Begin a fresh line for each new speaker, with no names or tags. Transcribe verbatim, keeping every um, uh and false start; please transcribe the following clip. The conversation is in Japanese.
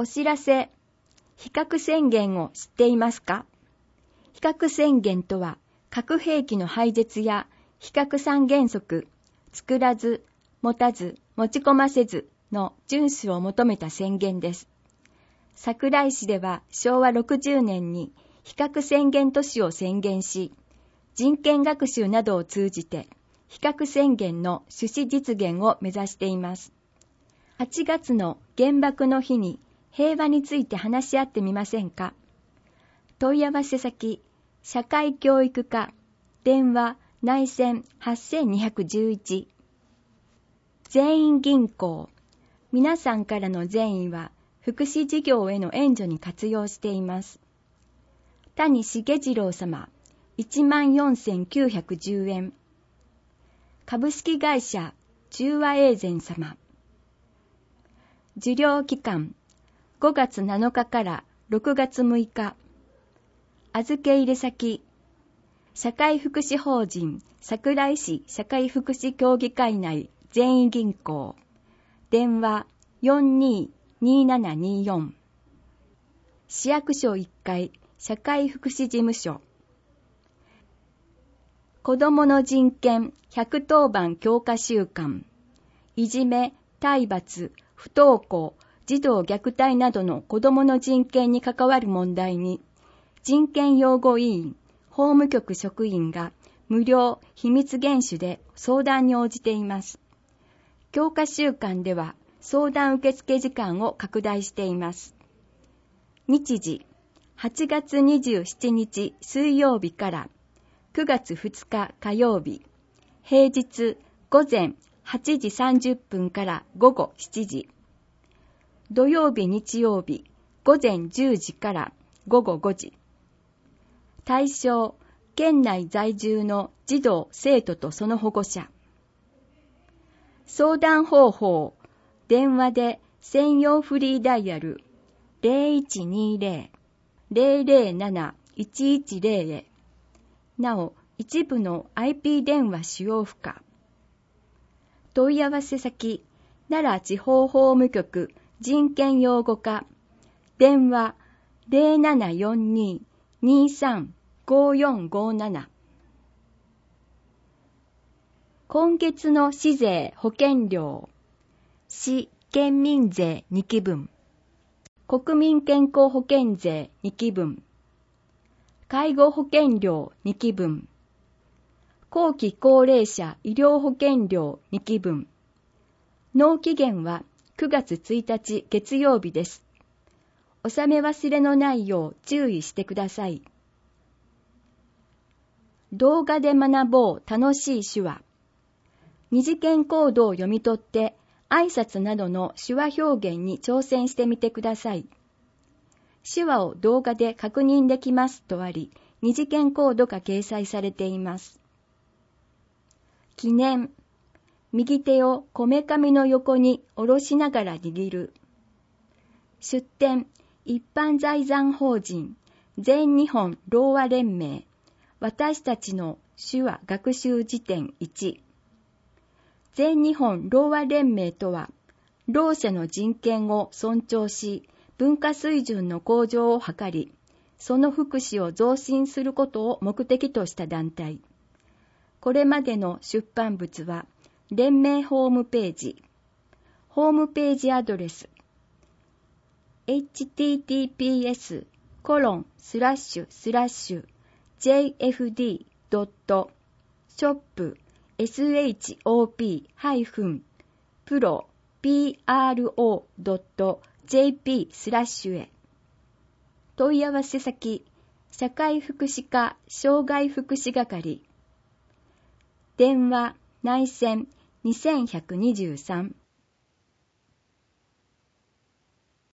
お知らせ。非核宣言を知っていますか？非核宣言とは、核兵器の廃絶や非核三原則、作らず、持たず、持ち込ませずの遵守を求めた宣言です。桜井市ではしょうわろくじゅうねんに非核宣言都市を宣言し、人権学習などを通じて非核宣言の趣旨実現を目指しています。はちがつの原爆の日に平和について話し合ってみませんか？問い合わせ先、社会教育課、電話内線はちにいいい。全員銀行。皆さんからの善意は福祉事業への援助に活用しています。谷重次郎様、いちまんよんせんきゅうひゃくじゅうえん。株式会社中和永善様。受領期間ごがつなのかからろくがつむいか。預け入れ先社会福祉法人桜井市社会福祉協議会内全員銀行。電話 よんにーにーななにーよん。市役所いっかい社会福祉事務所。子どもの人権ひゃくとおばん強化週間。いじめ、体罰、不登校、児童虐待などの子どもの人権に関わる問題に、人権擁護委員、法務局職員が無料秘密厳守で相談に応じています。強化週間では相談受付時間を拡大しています。日時、はちがつにじゅうしちにち水曜日からくがつふつか火曜日、平日午前はちじさんじゅっぷんから午後しちじ、土曜日日曜日午前じゅうじから午後ごじ。対象、県内在住の児童・生徒とその保護者。相談方法、電話で専用フリーダイヤル ゼロいちにーぜろ ゼロゼロなないちいちゼロ へ。なお、一部の アイピー 電話使用不可。問い合わせ先、奈良地方法務局人権擁護課。電話 ゼロななよんにーにーさんごよんごなな。今月の市税保険料。市県民税にきぶん。国民健康保険税にきぶん。介護保険料にきぶん。後期高齢者医療保険料にきぶん。納期限はくがつついたち月曜日です。納め忘れのないよう注意してください。動画で学ぼう楽しい手話。二次元コードを読み取って挨拶などの手話表現に挑戦してみてください。手話を動画で確認できますとあり、二次元コードが掲載されています。記念。右手をこめかみの横に下ろしながら握る。出典。一般財産法人全日本ろうあ連盟私たちの手話学習辞典いち。全日本ろうあ連盟とは、ろう者の人権を尊重し、文化水準の向上を図り、その福祉を増進することを目的とした団体。これまでの出版物は、連盟ホームページ、ホームページアドレス、エイチティーティーピーエスコロンスラッシュスラッシュジェイエフディードットショップショッププロドットジェーピースラッシュへ。問い合わせ先、社会福祉課障害福祉係。電話内線にせんひゃくにじゅうさん。